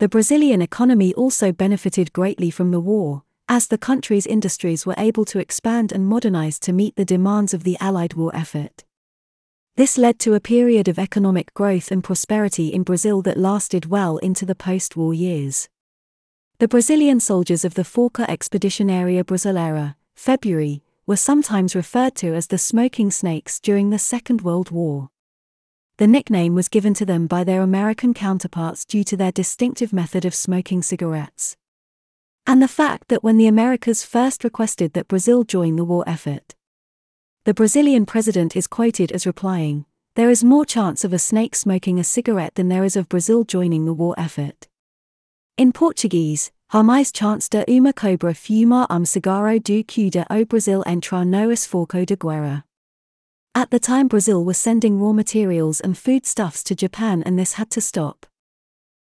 The Brazilian economy also benefited greatly from the war, as the country's industries were able to expand and modernize to meet the demands of the Allied war effort. This led to a period of economic growth and prosperity in Brazil that lasted well into the post-war years. The Brazilian soldiers of the Força Expedicionária Brasileira, February, were sometimes referred to as the smoking snakes during the Second World War. The nickname was given to them by their American counterparts due to their distinctive method of smoking cigarettes. And the fact that when the Americas first requested that Brazil join the war effort, the Brazilian president is quoted as replying, "There is more chance of a snake smoking a cigarette than there is of Brazil joining the war effort." In Portuguese, há mais chance de uma cobra fumar cigarro do que de o Brasil entrar no esforço de guerra. At the time, Brazil was sending raw materials and foodstuffs to Japan, and this had to stop.